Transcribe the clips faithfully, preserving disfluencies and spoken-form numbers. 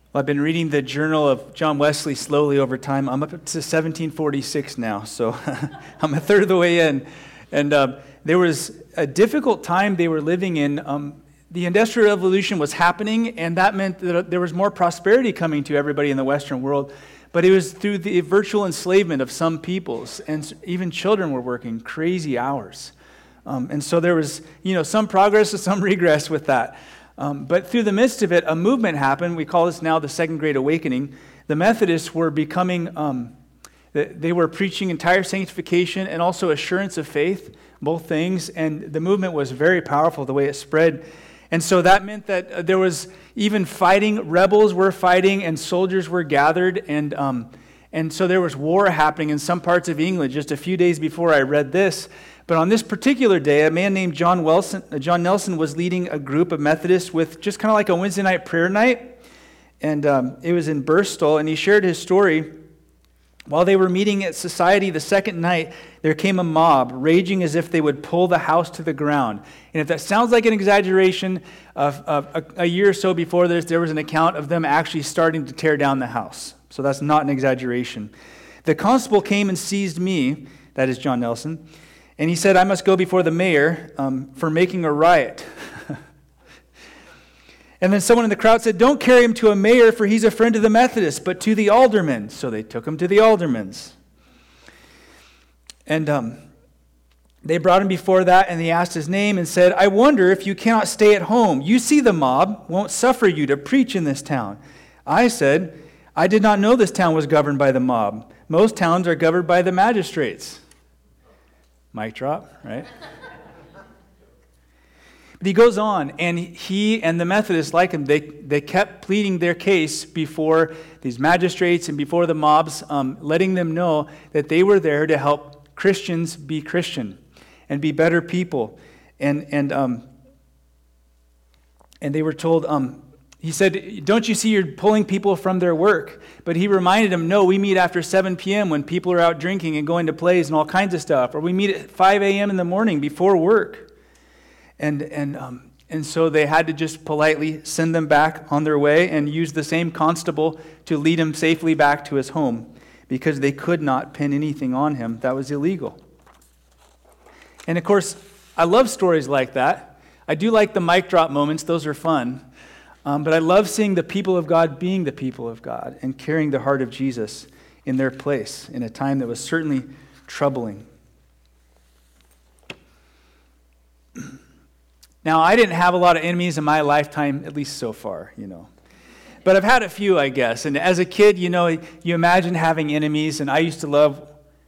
Well, I've been reading the journal of John Wesley slowly over time. I'm up to seventeen forty-six now, so I'm a third of the way in. And uh, there was a difficult time they were living in. Um, the Industrial Revolution was happening, and that meant that there was more prosperity coming to everybody in the Western world. But it was through the virtual enslavement of some peoples, and even children were working crazy hours. Um, and so there was, you know, some progress and some regress with that. Um, but through the midst of it, a movement happened. We call this now the Second Great Awakening. The Methodists were becoming, um, they were preaching entire sanctification and also assurance of faith, both things. And the movement was very powerful the way it spread. And so that meant that there was even fighting, rebels were fighting, and soldiers were gathered. And um, and so there was war happening in some parts of England just a few days before I read this. But on this particular day, a man named John Wilson, John Nelson was leading a group of Methodists with just kind of like a Wednesday night prayer night. And um, it was in Bristol, and he shared his story. While they were meeting at Society the second night, there came a mob, raging as if they would pull the house to the ground. And if that sounds like an exaggeration, of, of a, a year or so before this, there was an account of them actually starting to tear down the house. So that's not an exaggeration. The constable came and seized me, that is John Nelson, and he said, I must go before the mayor um, for making a riot. And then someone in the crowd said, don't carry him to a mayor, for he's a friend of the Methodists, but to the alderman. So they took him to the alderman's. And um, they brought him before that, and they asked his name and said, I wonder if you cannot stay at home. You see the mob won't suffer you to preach in this town. I said, I did not know this town was governed by the mob. Most towns are governed by the magistrates. Mic drop, right? But he goes on, and he and the Methodists, like him, they, they kept pleading their case before these magistrates and before the mobs, um, letting them know that they were there to help Christians be Christian and be better people. And and um, and they were told, um, he said, don't you see you're pulling people from their work? But he reminded them, no, we meet after seven p.m. when people are out drinking and going to plays and all kinds of stuff. Or we meet at five a.m. in the morning before work. And and um, and so they had to just politely send them back on their way and use the same constable to lead him safely back to his home, because they could not pin anything on him that was illegal. And of course, I love stories like that. I do like the mic drop moments. Those are fun. Um, but I love seeing the people of God being the people of God and carrying the heart of Jesus in their place in a time that was certainly troubling. Now, I didn't have a lot of enemies in my lifetime, at least so far, you know. But I've had a few, I guess. And as a kid, you know, you imagine having enemies, and I used to love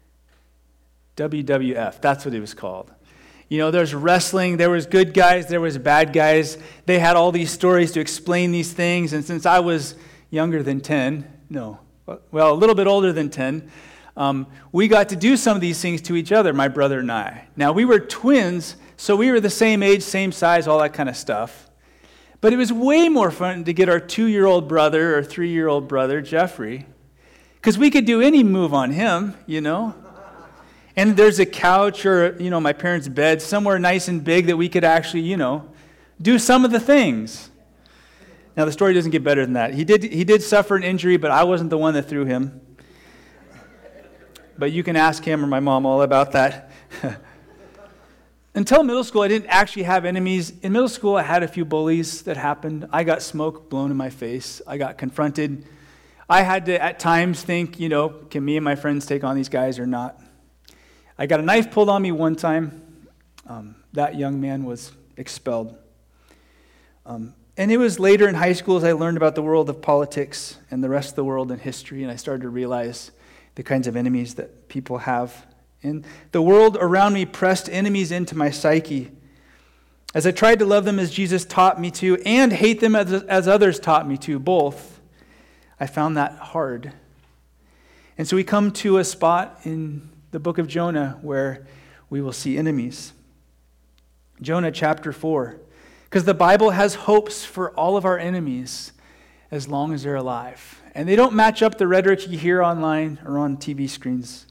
W W F. That's what it was called. You know, there's wrestling, there was good guys, there was bad guys. They had all these stories to explain these things. And since I was younger than ten, no, well, a little bit older than ten, um, we got to do some of these things to each other, my brother and I. Now, we were twins, so we were the same age, same size, all that kind of stuff. But it was way more fun to get our two-year-old brother or three-year-old brother, Jeffrey, because we could do any move on him, you know. And there's a couch or, you know, my parents' bed somewhere nice and big that we could actually, you know, do some of the things. Now, the story doesn't get better than that. He did, he did suffer an injury, but I wasn't the one that threw him. But you can ask him or my mom all about that. Until middle school, I didn't actually have enemies. In middle school, I had a few bullies that happened. I got smoke blown in my face. I got confronted. I had to, at times, think, you know, can me and my friends take on these guys or not? I got a knife pulled on me one time. Um, that young man was expelled. Um, and it was later in high school as I learned about the world of politics and the rest of the world and history, and I started to realize the kinds of enemies that people have. And the world around me pressed enemies into my psyche. As I tried to love them as Jesus taught me to, and hate them as, as others taught me to, both, I found that hard. And so we come to a spot in the book of Jonah where we will see enemies. Jonah chapter four. Because the Bible has hopes for all of our enemies as long as they're alive. And they don't match up the rhetoric you hear online or on T V screens.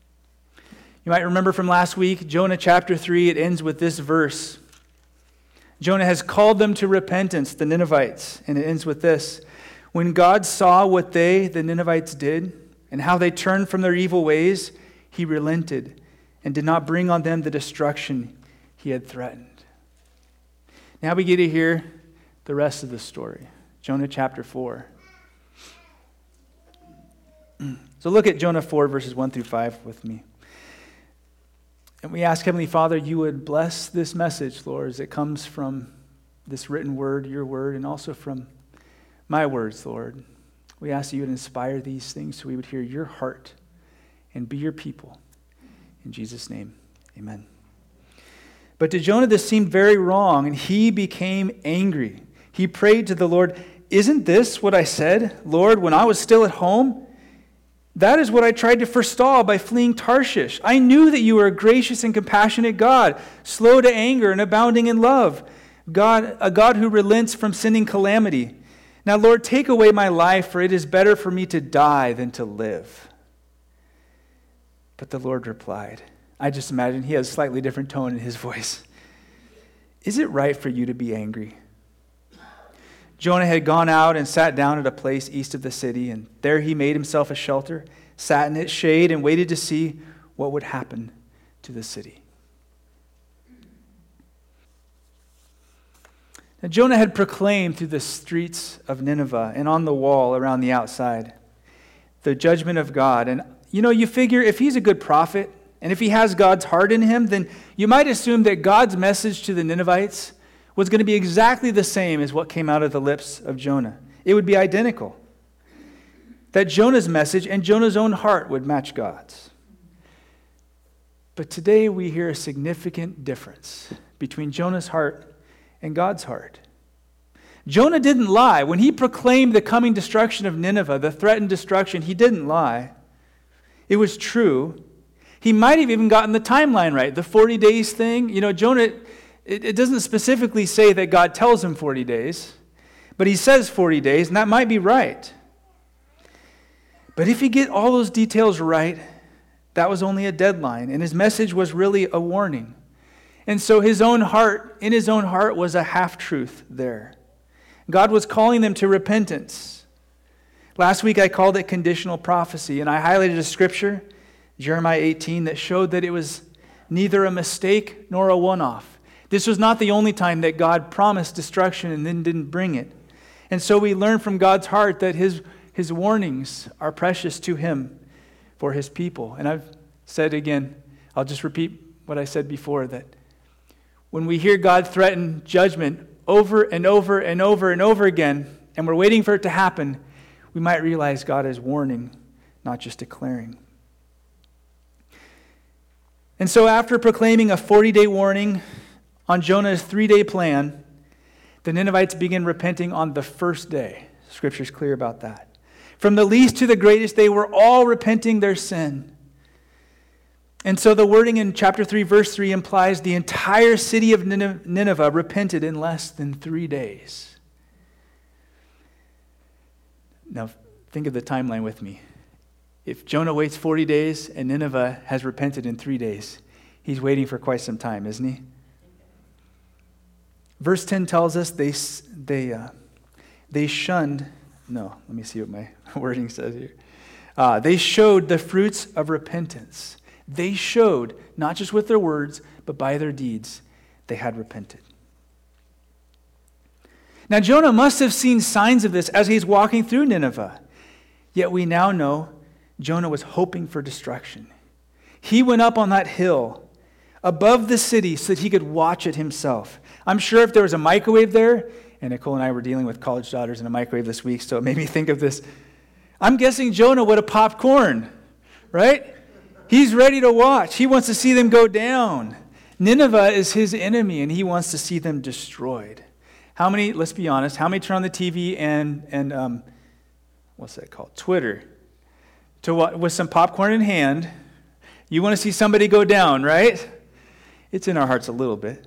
You might remember from last week, Jonah chapter three, it ends with this verse. Jonah has called them to repentance, the Ninevites. And it ends with this. When God saw what they, the Ninevites, did and how they turned from their evil ways, he relented and did not bring on them the destruction he had threatened. Now we get to hear the rest of the story. Jonah chapter four. So look at Jonah four, verses one through five with me. And we ask, Heavenly Father, you would bless this message, Lord, as it comes from this written word, your word, and also from my words, Lord. We ask that you would inspire these things so we would hear your heart and be your people. In Jesus' name, amen. But to Jonah, this seemed very wrong, and he became angry. He prayed to the Lord, "Isn't this what I said, Lord, when I was still at home? That is what I tried to forestall by fleeing Tarshish. I knew that you were a gracious and compassionate God, slow to anger and abounding in love, God, a God who relents from sending calamity. Now, Lord, take away my life, for it is better for me to die than to live." But the Lord replied, I just imagine he has a slightly different tone in his voice. "Is it right for you to be angry?" Jonah had gone out and sat down at a place east of the city, and there he made himself a shelter, sat in its shade, and waited to see what would happen to the city. Now, Jonah had proclaimed through the streets of Nineveh and on the wall around the outside the judgment of God. And you know, you figure if he's a good prophet, and if he has God's heart in him, then you might assume that God's message to the Ninevites was going to be exactly the same as what came out of the lips of Jonah. It would be identical. That Jonah's message and Jonah's own heart would match God's. But today we hear a significant difference between Jonah's heart and God's heart. Jonah didn't lie. When he proclaimed the coming destruction of Nineveh, the threatened destruction, he didn't lie. It was true. He might have even gotten the timeline right, the forty days thing. You know, Jonah... It doesn't specifically say that God tells him forty days, but he says forty days, and that might be right. But if he get all those details right, that was only a deadline, and his message was really a warning. And so his own heart, in his own heart, was a half-truth there. God was calling them to repentance. Last week I called it conditional prophecy, and I highlighted a scripture, Jeremiah eighteen, that showed that it was neither a mistake nor a one-off. This was not the only time that God promised destruction and then didn't bring it. And so we learn from God's heart that his, his warnings are precious to him for his people. And I've said again, I'll just repeat what I said before, that when we hear God threaten judgment over and over and over and over again, and we're waiting for it to happen, we might realize God is warning, not just declaring. And so after proclaiming a forty-day warning on Jonah's three-day plan, the Ninevites begin repenting on the first day. Scripture's clear about that. From the least to the greatest, they were all repenting their sin. And so the wording in chapter three, verse three implies the entire city of Nineveh repented in less than three days. Now, think of the timeline with me. If Jonah waits forty days and Nineveh has repented in three days, he's waiting for quite some time, isn't he? Verse ten tells us they they uh, they shunned. No, let me see what my wording says here. Uh, they showed the fruits of repentance. They showed, not just with their words, but by their deeds, they had repented. Now Jonah must have seen signs of this as he's walking through Nineveh. Yet we now know Jonah was hoping for destruction. He went up on that hill above the city so that he could watch it himself. I'm sure if there was a microwave there, and Nicole and I were dealing with college daughters in a microwave this week, so it made me think of this. I'm guessing Jonah would have popped corn, right? He's ready to watch. He wants to see them go down. Nineveh is his enemy, and he wants to see them destroyed. How many, let's be honest, how many turn on the T V and, and um, what's that called? Twitter. To what, with some popcorn in hand, you want to see somebody go down, right? It's in our hearts a little bit.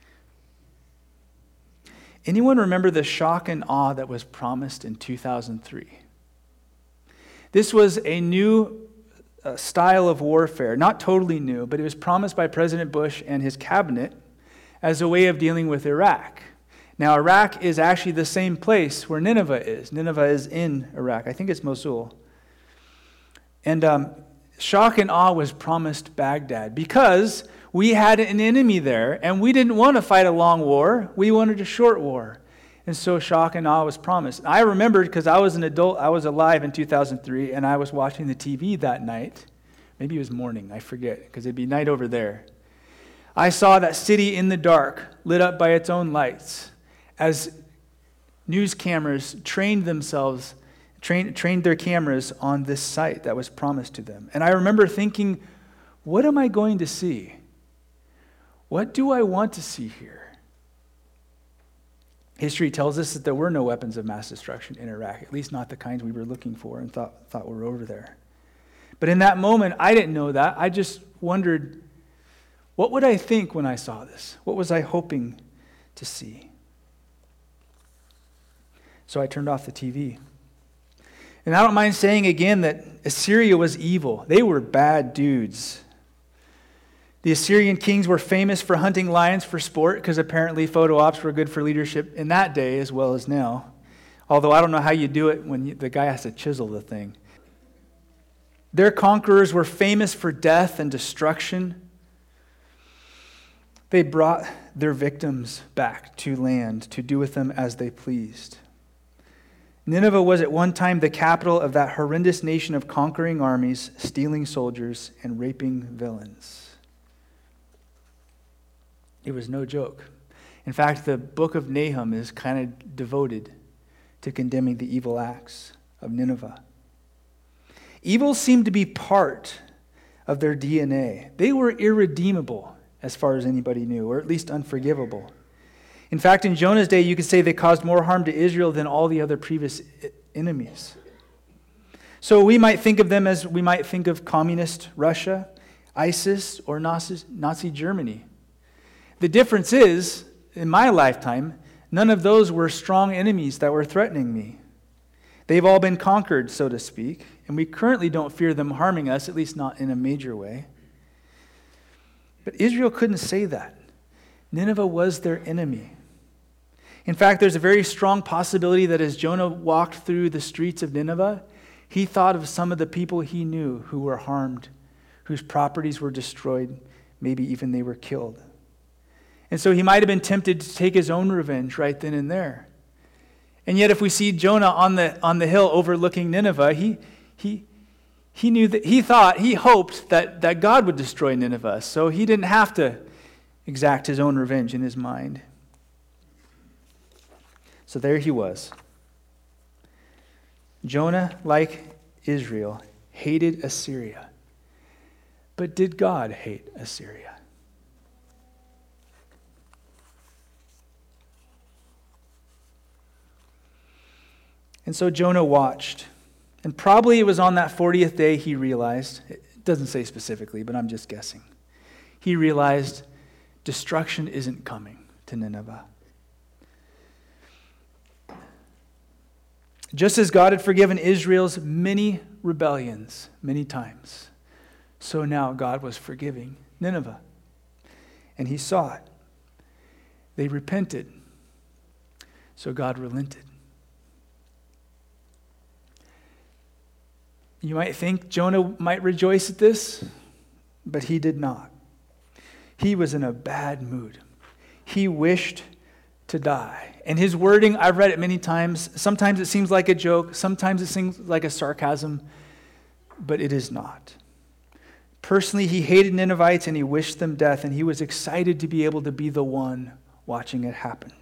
Anyone remember the shock and awe that was promised in two thousand three? This was a new uh, style of warfare, not totally new, but it was promised by President Bush and his cabinet as a way of dealing with Iraq. Now, Iraq is actually the same place where Nineveh is. Nineveh is in Iraq. I think it's Mosul. And um, shock and awe was promised Baghdad because we had an enemy there, and we didn't want to fight a long war. We wanted a short war. And so shock and awe was promised. I remembered because I was an adult, I was alive in two thousand three, and I was watching the T V that night. Maybe it was morning, I forget, because it'd be night over there. I saw that city in the dark, lit up by its own lights, as news cameras trained themselves, trained, trained their cameras on this site that was promised to them. And I remember thinking, what am I going to see? What do I want to see here? History tells us that there were no weapons of mass destruction in Iraq, at least not the kinds we were looking for and thought, thought were over there. But in that moment, I didn't know that. I just wondered, what would I think when I saw this? What was I hoping to see? So I turned off the T V. And I don't mind saying again that Assyria was evil. They were bad dudes. The Assyrian kings were famous for hunting lions for sport because apparently photo ops were good for leadership in that day as well as now. Although I don't know how you do it when you, the guy has to chisel the thing. Their conquerors were famous for death and destruction. They brought their victims back to land to do with them as they pleased. Nineveh was at one time the capital of that horrendous nation of conquering armies, stealing soldiers, and raping villains. It was no joke. In fact, the book of Nahum is kind of devoted to condemning the evil acts of Nineveh. Evil seemed to be part of their D N A. They were irredeemable as far as anybody knew, or at least unforgivable. In fact, in Jonah's day, you could say they caused more harm to Israel than all the other previous enemies. So we might think of them as we might think of communist Russia, ISIS, or Nazi, Nazi Germany. The difference is, in my lifetime, none of those were strong enemies that were threatening me. They've all been conquered, so to speak, and we currently don't fear them harming us, at least not in a major way. But Israel couldn't say that. Nineveh was their enemy. In fact, there's a very strong possibility that as Jonah walked through the streets of Nineveh, he thought of some of the people he knew who were harmed, whose properties were destroyed, maybe even they were killed. And so he might have been tempted to take his own revenge right then and there. And yet if we see Jonah on the on the hill overlooking Nineveh, he he he knew that he thought, he hoped that, that God would destroy Nineveh. So he didn't have to exact his own revenge in his mind. So there he was. Jonah, like Israel, hated Assyria. But did God hate Assyria? And so Jonah watched. And probably it was on that fortieth day he realized, it doesn't say specifically, but I'm just guessing. He realized destruction isn't coming to Nineveh. Just as God had forgiven Israel's many rebellions many times, so now God was forgiving Nineveh. And he saw it. They repented, so God relented. You might think Jonah might rejoice at this, but he did not. He was in a bad mood. He wished to die. And his wording, I've read it many times. Sometimes it seems like a joke. Sometimes it seems like a sarcasm, but it is not. Personally, he hated Ninevites and he wished them death, and he was excited to be able to be the one watching it happen.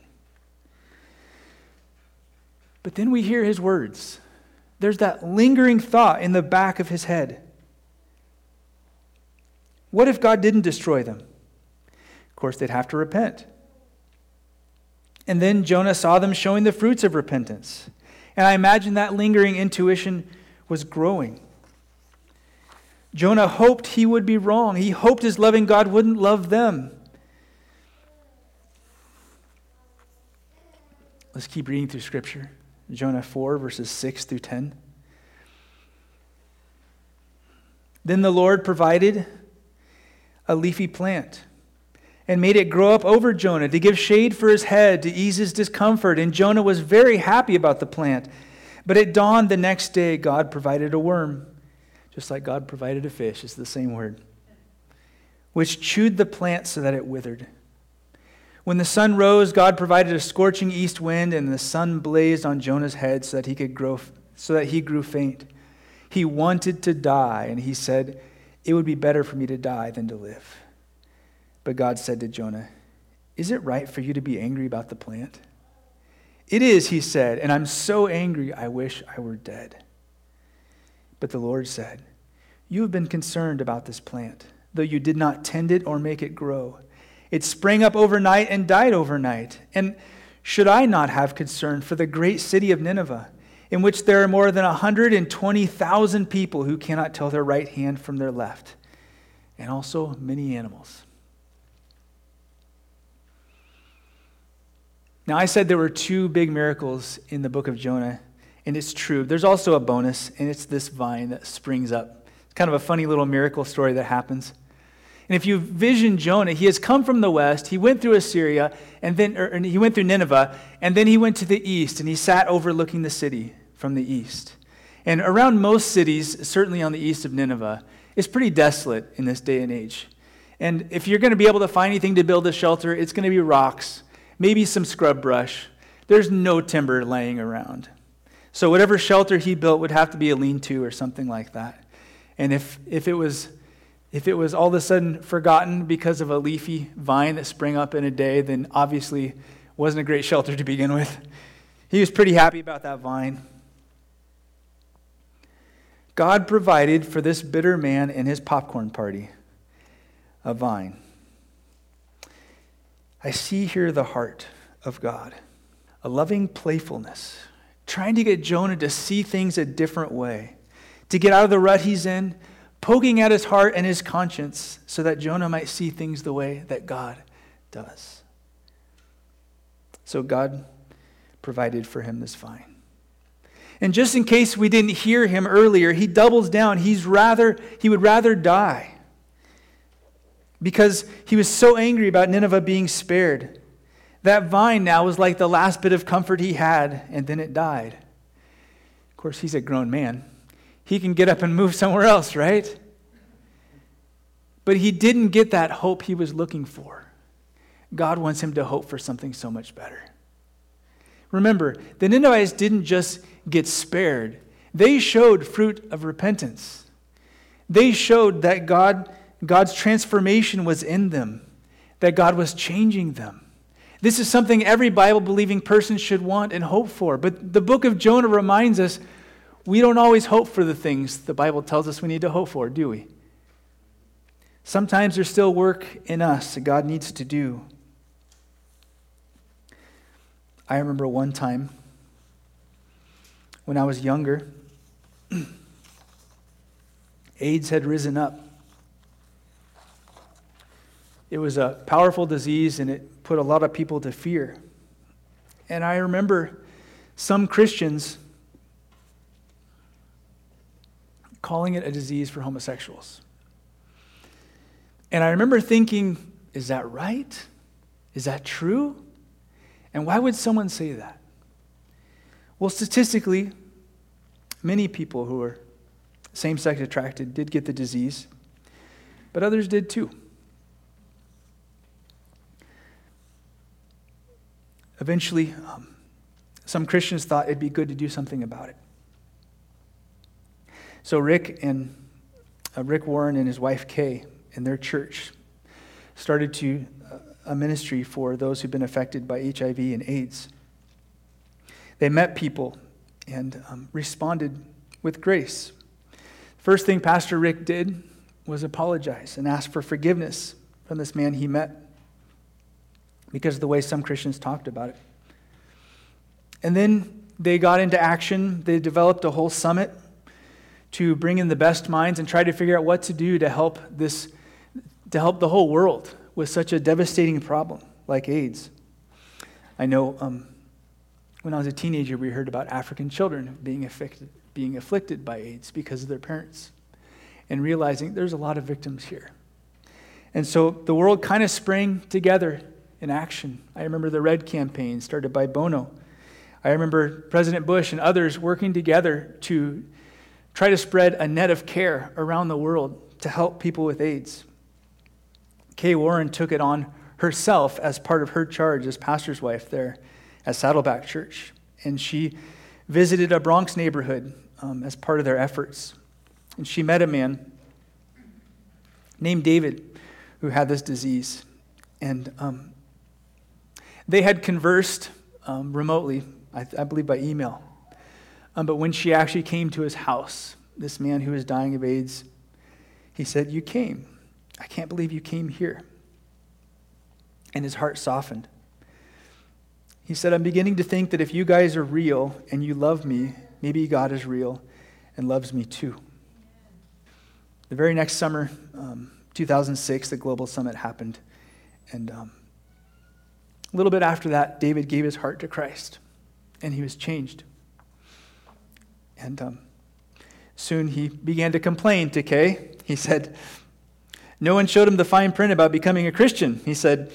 But then we hear his words. There's that lingering thought in the back of his head. What if God didn't destroy them? Of course, they'd have to repent. And then Jonah saw them showing the fruits of repentance. And I imagine that lingering intuition was growing. Jonah hoped he would be wrong. He hoped his loving God wouldn't love them. Let's keep reading through Scripture. Jonah four, verses six through ten. Then the Lord provided a leafy plant, and made it grow up over Jonah to give shade for his head, to ease his discomfort. And Jonah was very happy about the plant. But at dawn the next day, God provided a worm, just like God provided a fish. It's the same word, which chewed the plant so that it withered. When the sun rose, God provided a scorching east wind, and the sun blazed on Jonah's head so that he could grow, so that he grew faint. He wanted to die, and he said, "It would be better for me to die than to live." But God said to Jonah, "Is it right for you to be angry about the plant?" "It is," he said, "and I'm so angry I wish I were dead." But the Lord said, "You have been concerned about this plant, though you did not tend it or make it grow. It sprang up overnight and died overnight. And should I not have concern for the great city of Nineveh, in which there are more than one hundred twenty thousand people who cannot tell their right hand from their left, and also many animals?" Now, I said there were two big miracles in the book of Jonah, and it's true. There's also a bonus, and it's this vine that springs up. It's kind of a funny little miracle story that happens. And if you vision Jonah, he has come from the west, he went through Assyria, and then or, he went through Nineveh, and then he went to the east, and he sat overlooking the city from the east. And around most cities, certainly on the east of Nineveh, it's pretty desolate in this day and age. And if you're going to be able to find anything to build a shelter, it's going to be rocks, maybe some scrub brush. There's no timber laying around. So whatever shelter he built would have to be a lean-to or something like that. And if if it was if it was all of a sudden forgotten because of a leafy vine that sprang up in a day, then obviously wasn't a great shelter to begin with. He was pretty happy about that vine. God provided for this bitter man and his popcorn party a vine. I see here the heart of God, a loving playfulness, trying to get Jonah to see things a different way, to get out of the rut he's in, poking at his heart and his conscience so that Jonah might see things the way that God does. So God provided for him this vine. And just in case we didn't hear him earlier, he doubles down. He's rather, he would rather die because he was so angry about Nineveh being spared. That vine now was like the last bit of comfort he had, and then it died. Of course, he's a grown man. He can get up and move somewhere else, right? But he didn't get that hope he was looking for. God wants him to hope for something so much better. Remember, the Ninevites didn't just get spared. They showed fruit of repentance. They showed that God, God's transformation was in them, that God was changing them. This is something every Bible-believing person should want and hope for. But the book of Jonah reminds us we don't always hope for the things the Bible tells us we need to hope for, do we? Sometimes there's still work in us that God needs to do. I remember one time when I was younger, AIDS had risen up. It was a powerful disease, and it put a lot of people to fear. And I remember some Christians calling it a disease for homosexuals. And I remember thinking, is that right? Is that true? And why would someone say that? Well, statistically, many people who are same-sex attracted did get the disease, but others did too. Eventually, um, some Christians thought it'd be good to do something about it. So Rick and uh, Rick Warren and his wife Kay and their church started to uh, a ministry for those who've been affected by H I V and AIDS. They met people and um, responded with grace. First thing Pastor Rick did was apologize and ask for forgiveness from this man he met because of the way some Christians talked about it. And then they got into action. They developed a whole summit to bring in the best minds and try to figure out what to do to help this, to help the whole world with such a devastating problem like AIDS. I know um, when I was a teenager, we heard about African children being afflicted, being afflicted by AIDS because of their parents, and realizing there's a lot of victims here. And so the world kind of sprang together in action. I remember the Red Campaign started by Bono. I remember President Bush and others working together to try to spread a net of care around the world to help people with AIDS. Kay Warren took it on herself as part of her charge as pastor's wife there at Saddleback Church. And she visited a Bronx neighborhood um, as part of their efforts. And she met a man named David who had this disease. And um, they had conversed um, remotely, I, I believe by email. Um, but when she actually came to his house, this man who was dying of AIDS, he said, "You came. I can't believe you came here." And his heart softened. He said, "I'm beginning to think that if you guys are real and you love me, maybe God is real and loves me too." The very next summer, um, two thousand six, the Global Summit happened. And um, a little bit after that, David gave his heart to Christ, and he was changed. And um, soon he began to complain to Kay. He said, no one showed him the fine print about becoming a Christian. He said,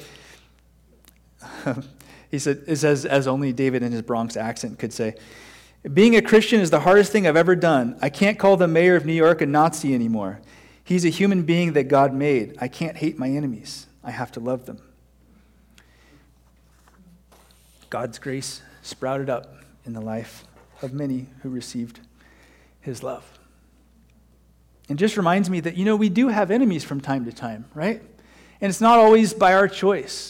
he said, it says, as only David in his Bronx accent could say, "Being a Christian is the hardest thing I've ever done. I can't call the mayor of New York a Nazi anymore. He's a human being that God made. I can't hate my enemies. I have to love them." God's grace sprouted up in the life of many who received his love. It just reminds me that, you know, we do have enemies from time to time, right? And it's not always by our choice.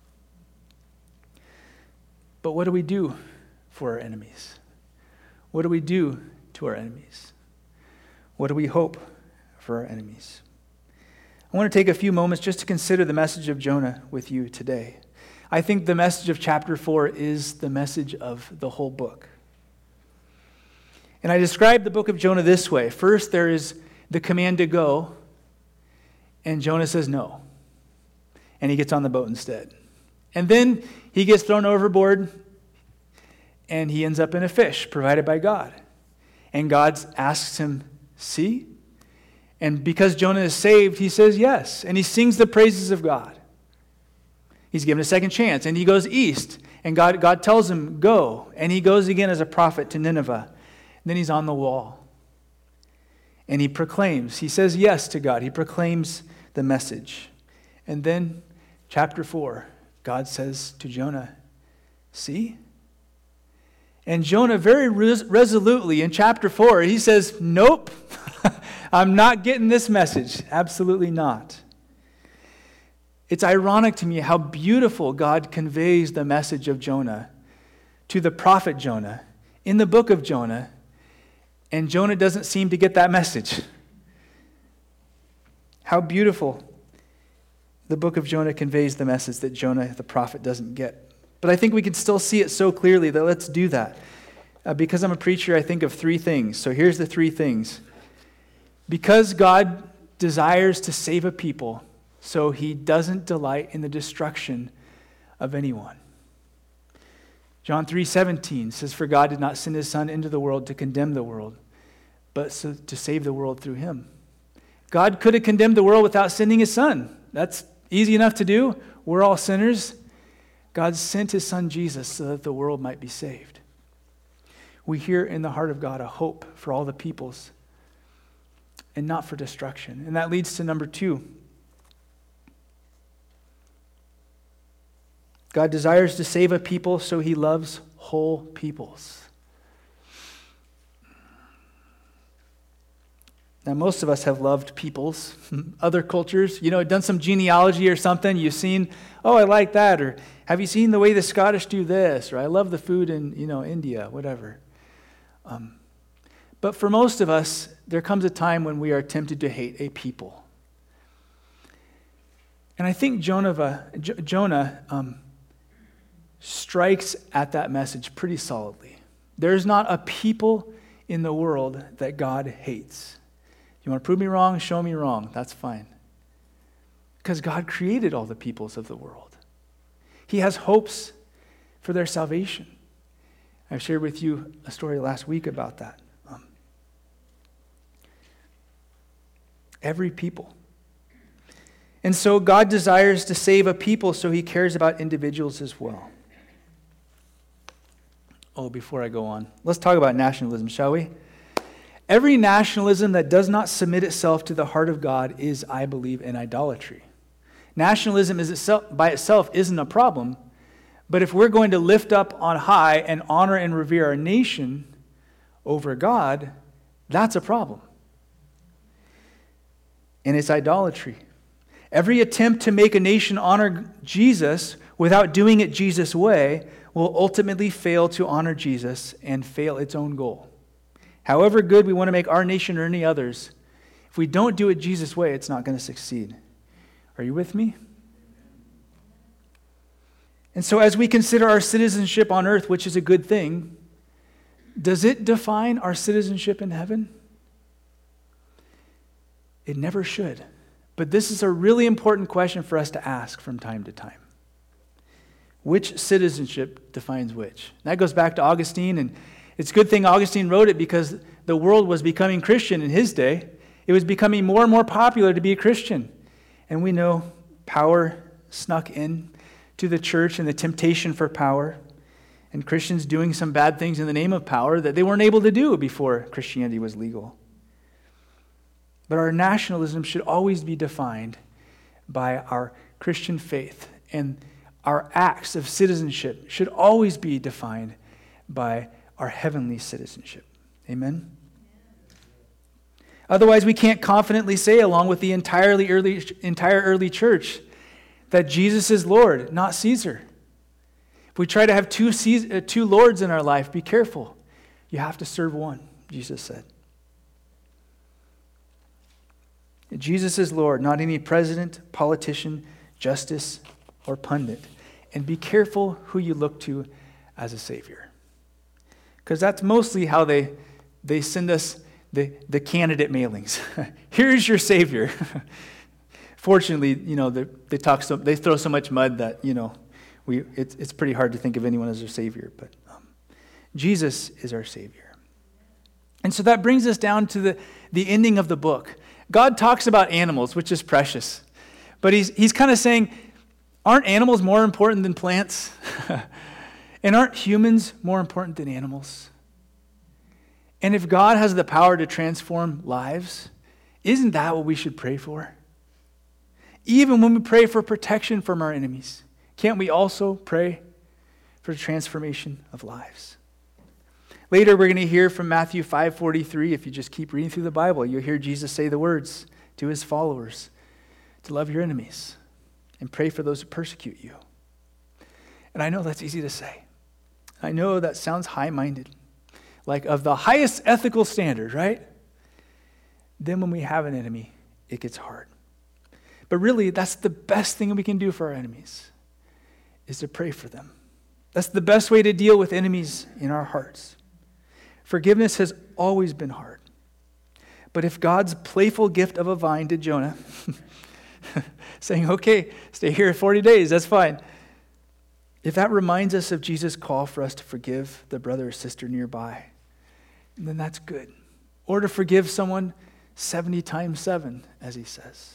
But what do we do for our enemies? What do we do to our enemies? What do we hope for our enemies? I want to take a few moments just to consider the message of Jonah with you today. I think the message of chapter four is the message of the whole book. And I describe the book of Jonah this way. First, there is the command to go, and Jonah says no. And he gets on the boat instead. And then he gets thrown overboard, and he ends up in a fish provided by God. And God asks him, "See?" And because Jonah is saved, he says yes. And he sings the praises of God. He's given a second chance, and he goes east. And God, God tells him, "Go." And he goes again as a prophet to Nineveh. And then he's on the wall. And he proclaims. He says yes to God. He proclaims the message. And then, chapter four, God says to Jonah, "See?" And Jonah very res- resolutely in chapter four, he says, "Nope, I'm not getting this message. Absolutely not." It's ironic to me how beautiful God conveys the message of Jonah to the prophet Jonah in the book of Jonah, and Jonah doesn't seem to get that message. How beautiful the book of Jonah conveys the message that Jonah, the prophet, doesn't get. But I think we can still see it so clearly that let's do that. Uh, because I'm a preacher, I think of three things. So here's the three things. Because God desires to save a people, so he doesn't delight in the destruction of anyone. John three seventeen says, "For God did not send his Son into the world to condemn the world, but so to save the world through him." God could have condemned the world without sending his Son. That's easy enough to do. We're all sinners. God sent his Son Jesus so that the world might be saved. We hear in the heart of God a hope for all the peoples and not for destruction. And that leads to number two. God desires to save a people, so he loves whole peoples. Now, most of us have loved peoples, other cultures. You know, done some genealogy or something. You've seen, oh, I like that. Or have you seen the way the Scottish do this? Or I love the food in, you know, India, whatever. Um, but for most of us, there comes a time when we are tempted to hate a people. And I think Jonah, Jonah um, strikes at that message pretty solidly. There's not a people in the world that God hates. You want to prove me wrong? Show me wrong. That's fine. Because God created all the peoples of the world. He has hopes for their salvation. I shared with you a story last week about that. Um, every people. And so God desires to save a people, so he cares about individuals as well. Oh, before I go on, let's talk about nationalism, shall we? Every nationalism that does not submit itself to the heart of God is, I believe, an idolatry. Nationalism is itself, by itself isn't a problem, but if we're going to lift up on high and honor and revere our nation over God, that's a problem. And it's idolatry. Every attempt to make a nation honor Jesus without doing it Jesus' way will ultimately fail to honor Jesus and fail its own goal. However good we want to make our nation or any others, if we don't do it Jesus' way, it's not going to succeed. Are you with me? And so as we consider our citizenship on earth, which is a good thing, does it define our citizenship in heaven? It never should. But this is a really important question for us to ask from time to time. Which citizenship defines which? That goes back to Augustine, and it's a good thing Augustine wrote it because the world was becoming Christian in his day. It was becoming more and more popular to be a Christian. And we know power snuck in to the church and the temptation for power, and Christians doing some bad things in the name of power that they weren't able to do before Christianity was legal. But our nationalism should always be defined by our Christian faith, and our acts of citizenship should always be defined by our heavenly citizenship. Amen? Otherwise, we can't confidently say, along with the entirely early, entire early church, that Jesus is Lord, not Caesar. If we try to have two, Caesar, uh, two lords in our life, be careful. You have to serve one, Jesus said. Jesus is Lord, not any president, politician, justice, or pundit. And be careful who you look to as a Savior. Because that's mostly how they, they send us the, the candidate mailings. Here's your Savior. Fortunately, you know, they, they talk so they throw so much mud that, you know, we it's it's pretty hard to think of anyone as their Savior. But um, Jesus is our Savior. And so that brings us down to the, the ending of the book. God talks about animals, which is precious. But he's he's kind of saying, aren't animals more important than plants? And aren't humans more important than animals? And if God has the power to transform lives, isn't that what we should pray for? Even when we pray for protection from our enemies, can't we also pray for the transformation of lives? Later, we're going to hear from Matthew five forty-three. If you just keep reading through the Bible, you'll hear Jesus say the words to his followers to love your enemies and pray for those who persecute you. And I know that's easy to say. I know that sounds high-minded, like of the highest ethical standard, right? Then when we have an enemy, it gets hard. But really, that's the best thing we can do for our enemies, is to pray for them. That's the best way to deal with enemies in our hearts. Forgiveness has always been hard. But if God's playful gift of a vine to Jonah, saying, okay, stay here forty days, that's fine. If that reminds us of Jesus' call for us to forgive the brother or sister nearby, then that's good. Or to forgive someone seventy times seven, as he says.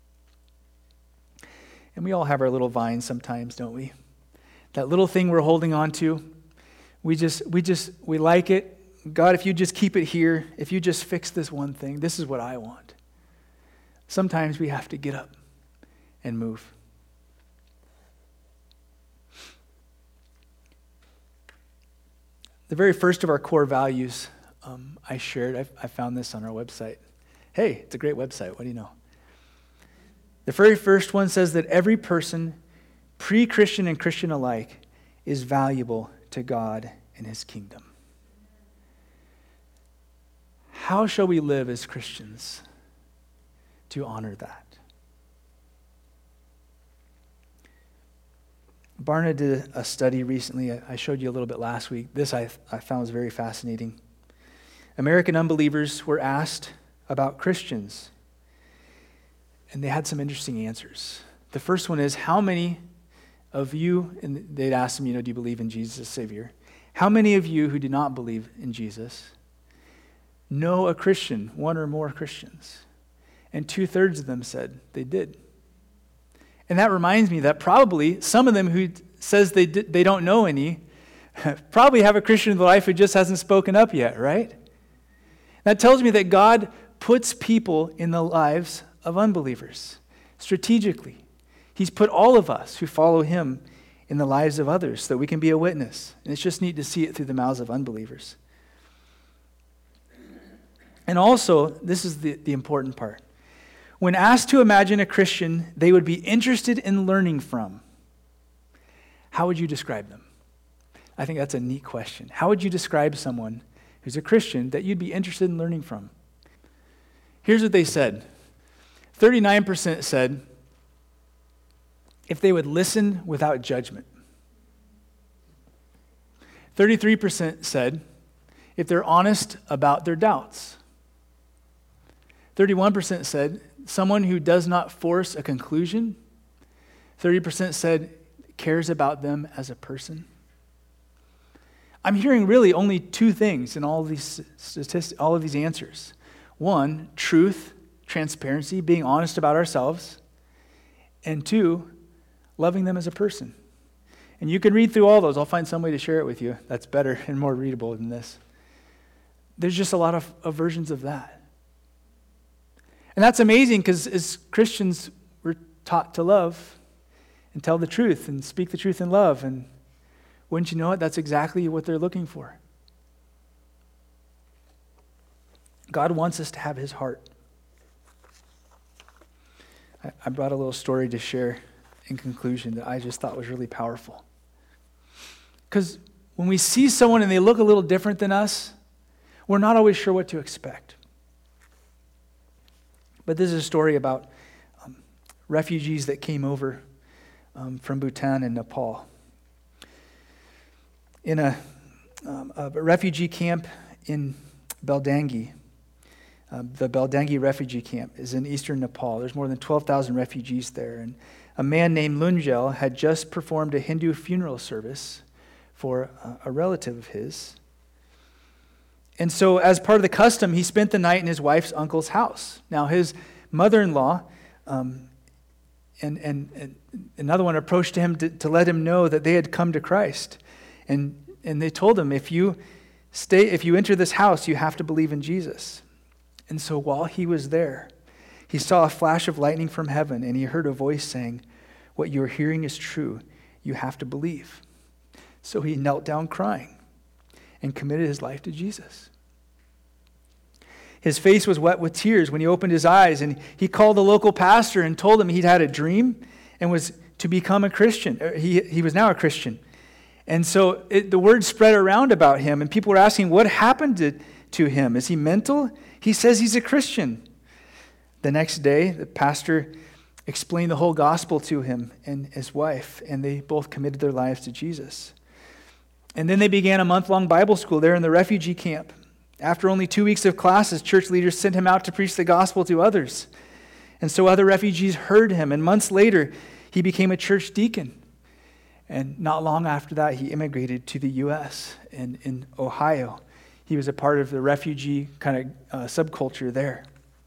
And we all have our little vines sometimes, don't we? That little thing we're holding on to, we just, we just, we like it. God, if you just keep it here, if you just fix this one thing, this is what I want. Sometimes we have to get up and move. The very first of our core values um, I shared, I, I found this on our website. Hey, it's a great website. What do you know? The very first one says that every person, pre-Christian and Christian alike, is valuable to God and his kingdom. How shall we live as Christians to honor that? Barna did a study recently. I showed you a little bit last week. This I, I found was very fascinating. American unbelievers were asked about Christians, and they had some interesting answers. The first one is, how many of you, and they'd ask them, you know, do you believe in Jesus as Savior? How many of you who do not believe in Jesus know a Christian, one or more Christians? And two-thirds of them said they did. And that reminds me that probably some of them who says they d- they don't know any probably have a Christian in their life who just hasn't spoken up yet, right? That tells me that God puts people in the lives of unbelievers strategically. He's put all of us who follow him in the lives of others so that we can be a witness. And it's just neat to see it through the mouths of unbelievers. And also, this is the, the important part. When asked to imagine a Christian they would be interested in learning from, how would you describe them? I think that's a neat question. How would you describe someone who's a Christian that you'd be interested in learning from? Here's what they said. thirty-nine percent said if they would listen without judgment. thirty-three percent said if they're honest about their doubts. thirty-one percent said someone who does not force a conclusion. thirty percent said cares about them as a person. I'm hearing really only two things in all of these statistics, all of these answers. One, truth, transparency, being honest about ourselves. And two, loving them as a person. And you can read through all those. I'll find some way to share it with you that's better and more readable than this. There's just a lot of, of versions of that. And that's amazing because as Christians, we're taught to love and tell the truth and speak the truth in love. And wouldn't you know it, that's exactly what they're looking for. God wants us to have his heart. I, I brought a little story to share in conclusion that I just thought was really powerful. Because when we see someone and they look a little different than us, we're not always sure what to expect. But this is a story about um, refugees that came over um, from Bhutan and Nepal. In a, um, a refugee camp in Beldangi, uh, the Beldangi refugee camp is in eastern Nepal. There's more than twelve thousand refugees there. And a man named Lunjel had just performed a Hindu funeral service for a, a relative of his. And so as part of the custom, he spent the night in his wife's uncle's house. Now his mother-in-law um, and, and, and another one approached him to, to let him know that they had come to Christ. And and they told him, if you stay, if you enter this house, you have to believe in Jesus. And so while he was there, he saw a flash of lightning from heaven, and he heard a voice saying, "What you are hearing is true. You have to believe." So he knelt down crying and committed his life to Jesus. His face was wet with tears when he opened his eyes, and he called the local pastor and told him he'd had a dream and was to become a Christian. He, he was now a Christian. And so it, the word spread around about him, and people were asking, what happened to, to him? Is he mental? He says he's a Christian. The next day, the pastor explained the whole gospel to him and his wife, and they both committed their lives to Jesus. And then they began a month-long Bible school there in the refugee camp. After only two weeks of classes, church leaders sent him out to preach the gospel to others. And so other refugees heard him, and months later, he became a church deacon. And not long after that, he immigrated to the U S and in Ohio. He was a part of the refugee kind of uh, subculture there.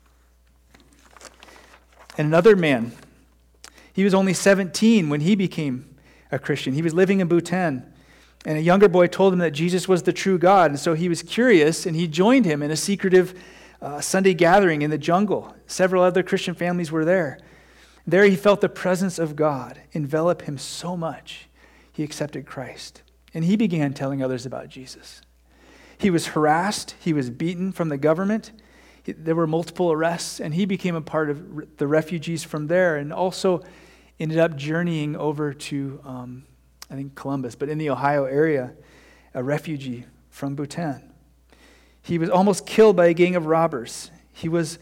And another man, he was only seventeen when he became a Christian. He was living in Bhutan. And a younger boy told him that Jesus was the true God. And so he was curious, and he joined him in a secretive uh, Sunday gathering in the jungle. Several other Christian families were there. There he felt the presence of God envelop him so much, he accepted Christ. And he began telling others about Jesus. He was harassed. He was beaten from the government. He, there were multiple arrests, and he became a part of re- the refugees from there, and also ended up journeying over to, um, I think, Columbus, but in the Ohio area, a refugee from Bhutan. He was almost killed by a gang of robbers. He was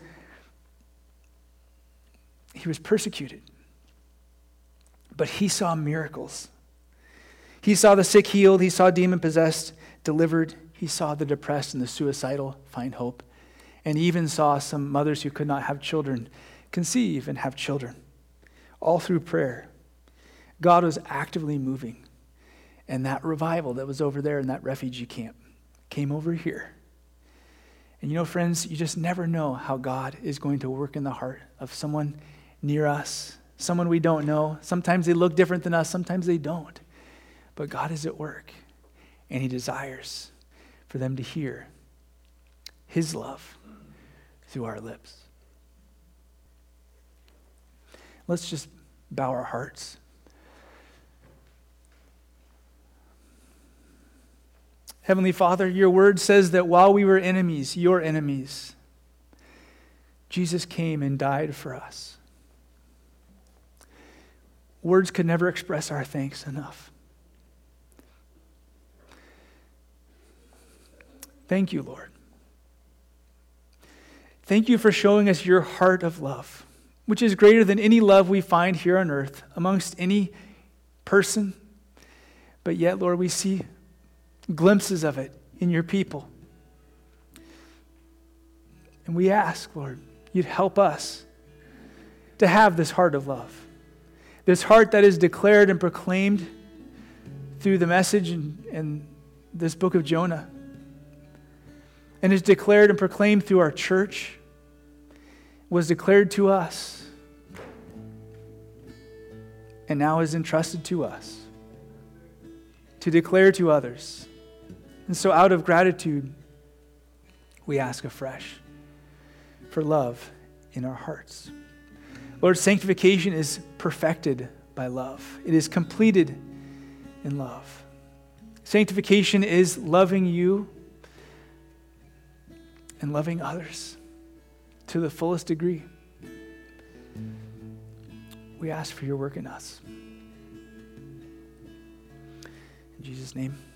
He was persecuted. But he saw miracles. He saw the sick healed. He saw demon-possessed delivered. He saw the depressed and the suicidal find hope. And he even saw some mothers who could not have children conceive and have children. All through prayer. God was actively moving. And that revival that was over there in that refugee camp came over here. And you know, friends, you just never know how God is going to work in the heart of someone near us someone we don't know. Sometimes they look different than us, sometimes they don't. But God is at work, and he desires for them to hear his love through our lips. Let's just bow our hearts. Heavenly Father, your word says that while we were enemies, your enemies, Jesus came and died for us. Words could never express our thanks enough. Thank you, Lord. Thank you for showing us your heart of love, which is greater than any love we find here on earth amongst any person. But yet, Lord, we see glimpses of it in your people. And we ask, Lord, you'd help us to have this heart of love, this heart that is declared and proclaimed through the message in, in this book of Jonah, and is declared and proclaimed through our church, was declared to us, and now is entrusted to us to declare to others. And so out of gratitude, we ask afresh for love in our hearts. Lord, sanctification is perfected by love. It is completed in love. Sanctification is loving you and loving others to the fullest degree. We ask for your work in us. In Jesus' name.